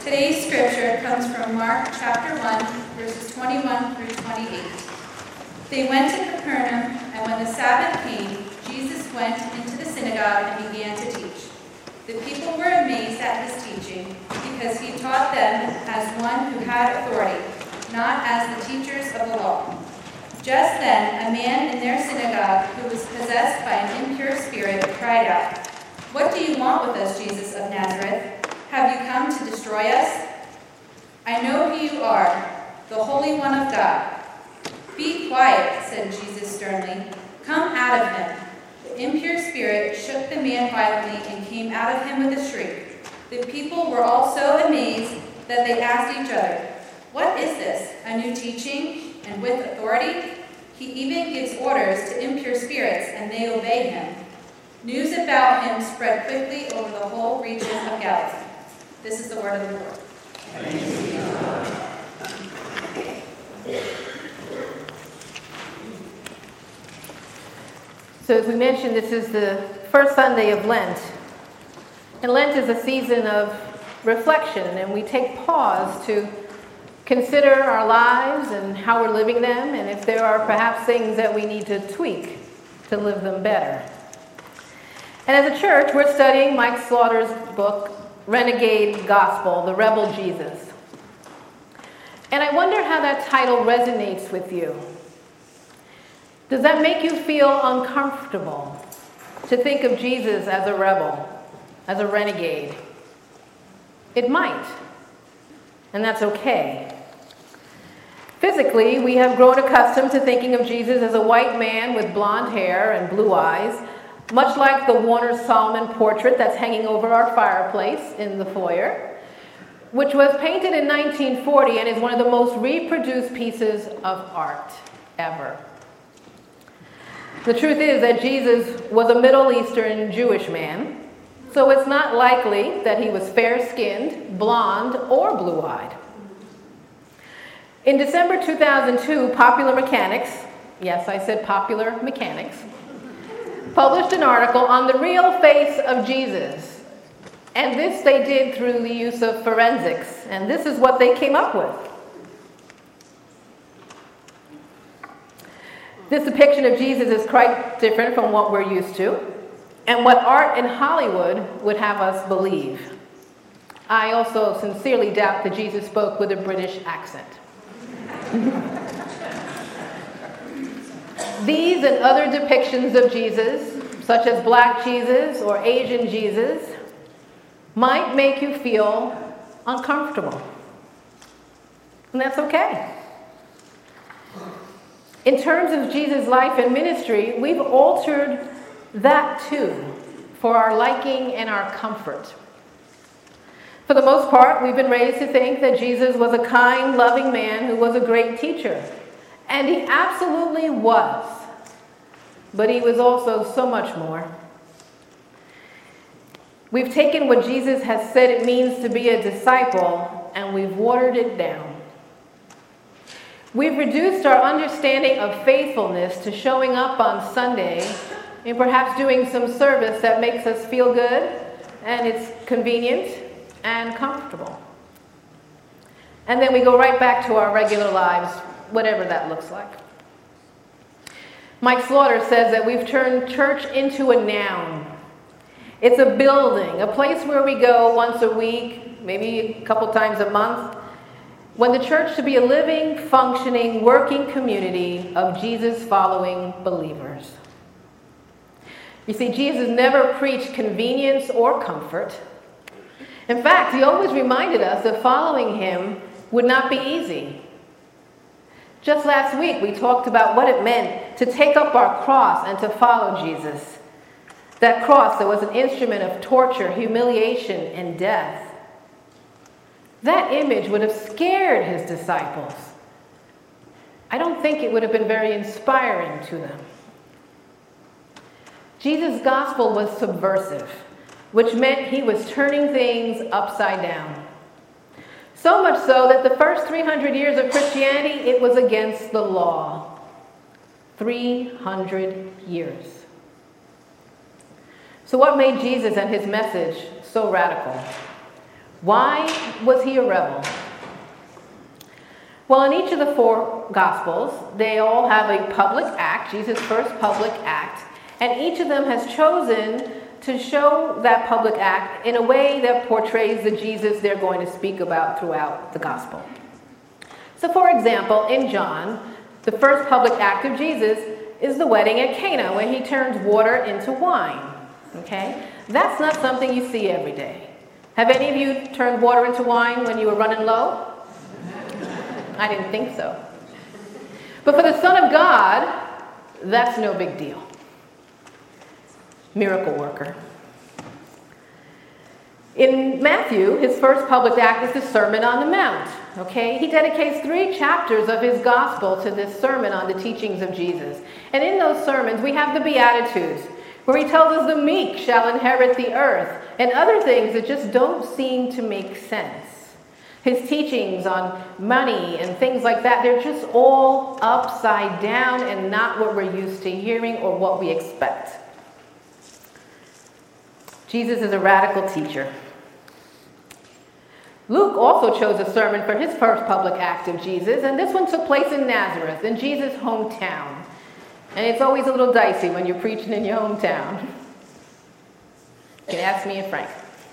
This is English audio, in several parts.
Today's scripture comes from Mark chapter 1, verses 21 through 28. They went to Capernaum, and when the Sabbath came, Jesus went into the synagogue and began to teach. The people were amazed at his teaching, because he taught them as one who had authority, not as the teachers of the law. Just then, a man in their synagogue who was possessed by an impure spirit cried out, "What do you want with us, Jesus of Nazareth? Have you come to destroy us? I know who you are, the Holy One of God." "Be quiet," said Jesus sternly. "Come out of him." The impure spirit shook the man violently and came out of him with a shriek. The people were all so amazed that they asked each other, "What is this, a new teaching, and with authority? He even gives orders to impure spirits, and they obey him." News about him spread quickly over the whole region of Galilee. This is the word of the Lord. Thanks be to God. So as we mentioned, this is the first Sunday of Lent. And Lent is a season of reflection, and we take pause to consider our lives and how we're living them, and if there are perhaps things that we need to tweak to live them better. And as a church, we're studying Mike Slaughter's book, Renegade Gospel, The Rebel Jesus. And I wonder how that title resonates with you. Does that make you feel uncomfortable to think of Jesus as a rebel, as a renegade? It might, and that's okay. Physically, we have grown accustomed to thinking of Jesus as a white man with blonde hair and blue eyes, much like the Warner Solomon portrait that's hanging over our fireplace in the foyer, which was painted in 1940 and is one of the most reproduced pieces of art ever. The truth is that Jesus was a Middle Eastern Jewish man, so it's not likely that he was fair-skinned, blonde, or blue-eyed. In December 2002, Popular Mechanics, yes, I said Popular Mechanics, published an article on the real face of Jesus. And this they did through the use of forensics. And this is what they came up with. This depiction of Jesus is quite different from what we're used to, and what art in Hollywood would have us believe. I also sincerely doubt that Jesus spoke with a British accent. These and other depictions of Jesus, such as Black Jesus or Asian Jesus, might make you feel uncomfortable. And that's okay. In terms of Jesus' life and ministry, we've altered that too, for our liking and our comfort. For the most part, we've been raised to think that Jesus was a kind, loving man who was a great teacher. And he absolutely was. But he was also so much more. We've taken what Jesus has said it means to be a disciple, and we've watered it down. We've reduced our understanding of faithfulness to showing up on Sunday and perhaps doing some service that makes us feel good, and it's convenient and comfortable. And then we go right back to our regular lives, whatever that looks like. Mike Slaughter says that we've turned church into a noun. It's a building, a place where we go once a week, maybe a couple times a month, when the church should be a living, functioning, working community of Jesus-following believers. You see, Jesus never preached convenience or comfort. In fact, he always reminded us that following him would not be easy. Just last week, we talked about what it meant to take up our cross and to follow Jesus. That cross that was an instrument of torture, humiliation, and death. That image would have scared his disciples. I don't think it would have been very inspiring to them. Jesus' gospel was subversive, which meant he was turning things upside down. So much so that the first 300 years of Christianity, it was against the law. 300 years. So what made Jesus and his message so radical? Why was he a rebel? Well, in each of the 4 Gospels, they all have a public act, Jesus' first public act, and each of them has chosen to show that public act in a way that portrays the Jesus they're going to speak about throughout the Gospel. So, for example, in John, the first public act of Jesus is the wedding at Cana, when he turns water into wine. Okay? That's not something you see every day. Have any of you turned water into wine when you were running low? I didn't think so. But for the Son of God, that's no big deal. Miracle worker. In Matthew, his first public act is the Sermon on the Mount. Okay? He dedicates 3 chapters of his gospel to this sermon on the teachings of Jesus. And in those sermons, we have the Beatitudes, where he tells us the meek shall inherit the earth, and other things that just don't seem to make sense. His teachings on money and things like that, they're just all upside down and not what we're used to hearing or what we expect. Jesus is a radical teacher. Luke also chose a sermon for his first public act of Jesus, and this one took place in Nazareth, in Jesus' hometown. And it's always a little dicey when you're preaching in your hometown. You can ask me and Frank.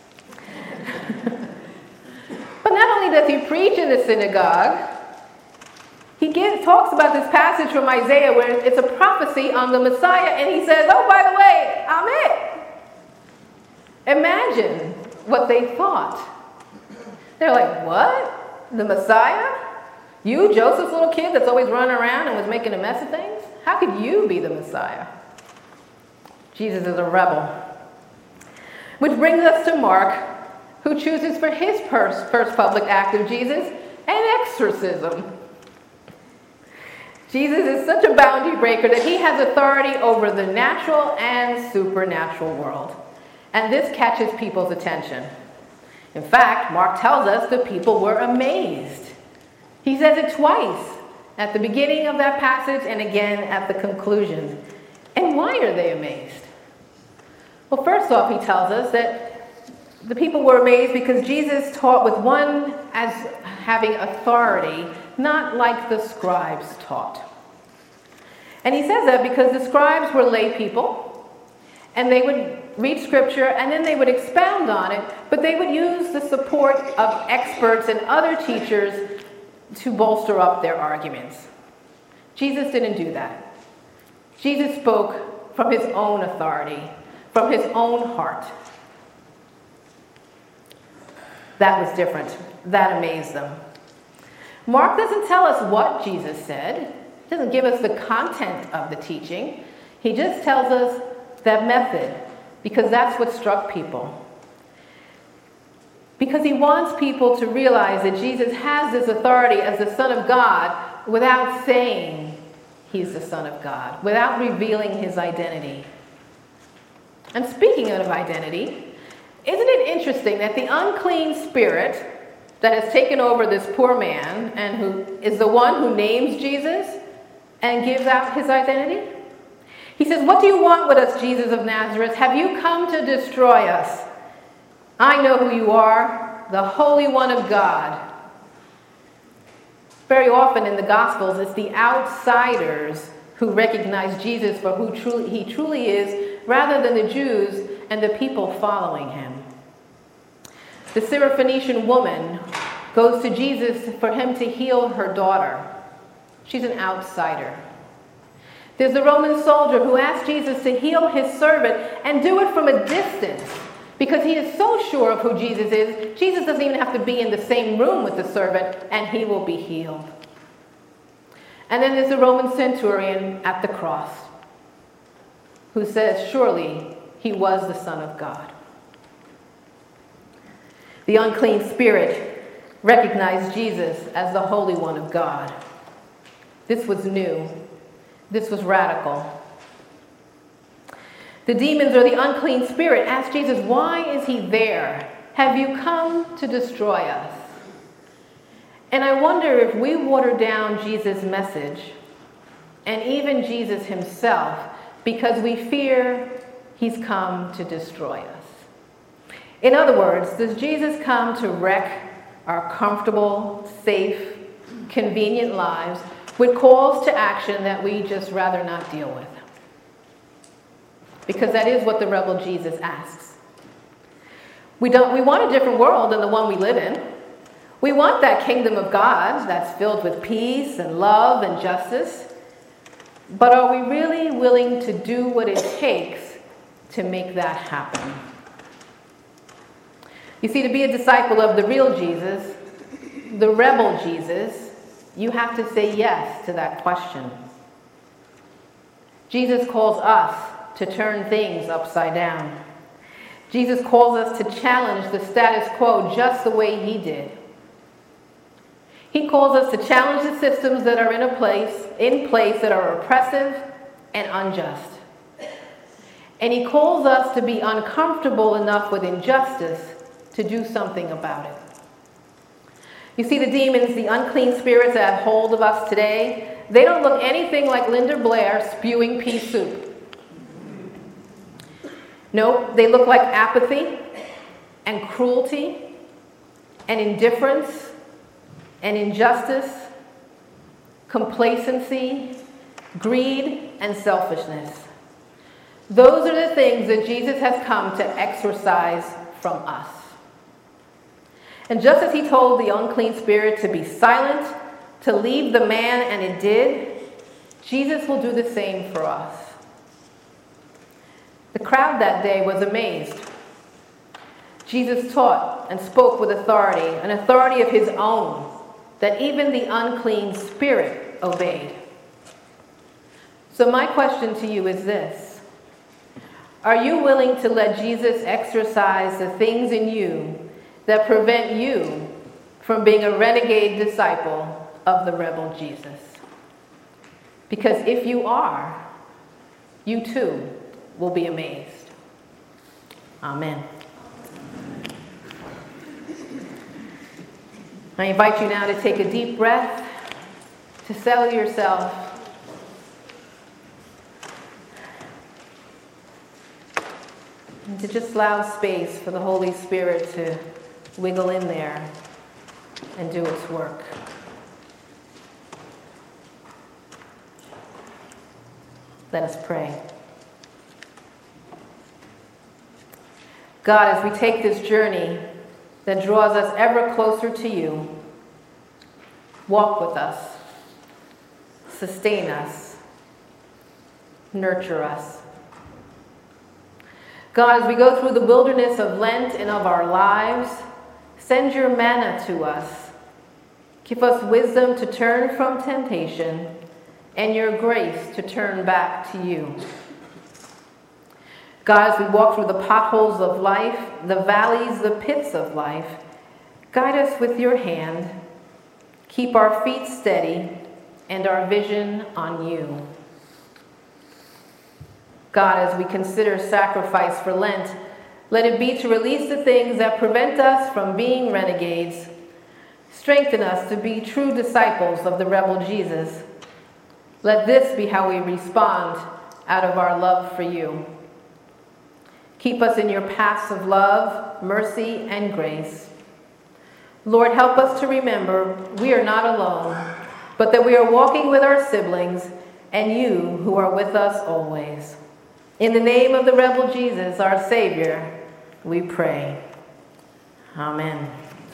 But not only does he preach in the synagogue, he talks about this passage from Isaiah where it's a prophecy on the Messiah, and he says, oh, by the way, I'm it. Imagine what they thought. They're like, what? The Messiah? You, Joseph's little kid that's always running around and was making a mess of things? How could you be the Messiah? Jesus is a rebel. Which brings us to Mark, who chooses for his first public act of Jesus an exorcism. Jesus is such a boundary breaker that he has authority over the natural and supernatural world. And this catches people's attention. In fact, Mark tells us the people were amazed. He says it twice, at the beginning of that passage and again at the conclusion. And why are they amazed? Well, first off, he tells us that the people were amazed because Jesus taught with one as having authority, not like the scribes taught. And he says that because the scribes were lay people, and they would read scripture, and then they would expound on it, but they would use the support of experts and other teachers to bolster up their arguments. Jesus didn't do that. Jesus spoke from his own authority, from his own heart. That was different. That amazed them. Mark doesn't tell us what Jesus said. He doesn't give us the content of the teaching. He just tells us that method, because that's what struck people. Because he wants people to realize that Jesus has this authority as the Son of God without saying he's the Son of God, without revealing his identity. And speaking of identity, isn't it interesting that the unclean spirit that has taken over this poor man and who is the one who names Jesus and gives out his identity? He says, what do you want with us, Jesus of Nazareth? Have you come to destroy us? I know who you are, the Holy One of God. Very often in the Gospels, it's the outsiders who recognize Jesus for who he truly is, rather than the Jews and the people following him. The Syrophoenician woman goes to Jesus for him to heal her daughter. She's an outsider. There's the Roman soldier who asked Jesus to heal his servant and do it from a distance because he is so sure of who Jesus is. Jesus doesn't even have to be in the same room with the servant and he will be healed. And then there's the Roman centurion at the cross who says, surely he was the Son of God. The unclean spirit recognized Jesus as the Holy One of God. This was new. This was radical. The demons or the unclean spirit asked Jesus, why is he there? Have you come to destroy us? And I wonder if we water down Jesus' message and even Jesus himself because we fear he's come to destroy us. In other words, does Jesus come to wreck our comfortable, safe, convenient lives with calls to action that we just rather not deal with? Because that is what the rebel Jesus asks. We want a different world than the one we live in. We want that kingdom of God that's filled with peace and love and justice. But are we really willing to do what it takes to make that happen? You see, to be a disciple of the real Jesus, the rebel Jesus, you have to say yes to that question. Jesus calls us to turn things upside down. Jesus calls us to challenge the status quo just the way he did. He calls us to challenge the systems that are in place that are oppressive and unjust. And he calls us to be uncomfortable enough with injustice to do something about it. You see, the demons, the unclean spirits that have hold of us today, they don't look anything like Linda Blair spewing pea soup. No, they look like apathy and cruelty and indifference and injustice, complacency, greed, and selfishness. Those are the things that Jesus has come to exorcise from us. And just as he told the unclean spirit to be silent, to leave the man, and it did, Jesus will do the same for us. The crowd that day was amazed. Jesus taught and spoke with authority, an authority of his own, that even the unclean spirit obeyed. So my question to you is this: are you willing to let Jesus exercise the things in you that prevent you from being a renegade disciple of the rebel Jesus? Because if you are, you too will be amazed. Amen. I invite you now to take a deep breath, to settle yourself, and to just allow space for the Holy Spirit to wiggle in there and do its work. Let us pray. God, as we take this journey that draws us ever closer to you, walk with us, sustain us, nurture us. God, as we go through the wilderness of Lent and of our lives, send your manna to us. Give us wisdom to turn from temptation and your grace to turn back to you. God, as we walk through the potholes of life, the valleys, the pits of life, guide us with your hand. Keep our feet steady and our vision on you. God, as we consider sacrifice for Lent, let it be to release the things that prevent us from being renegades. Strengthen us to be true disciples of the rebel Jesus. Let this be how we respond out of our love for you. Keep us in your paths of love, mercy, and grace. Lord, help us to remember we are not alone, but that we are walking with our siblings and you who are with us always. In the name of the rebel Jesus, our Savior, we pray. Amen.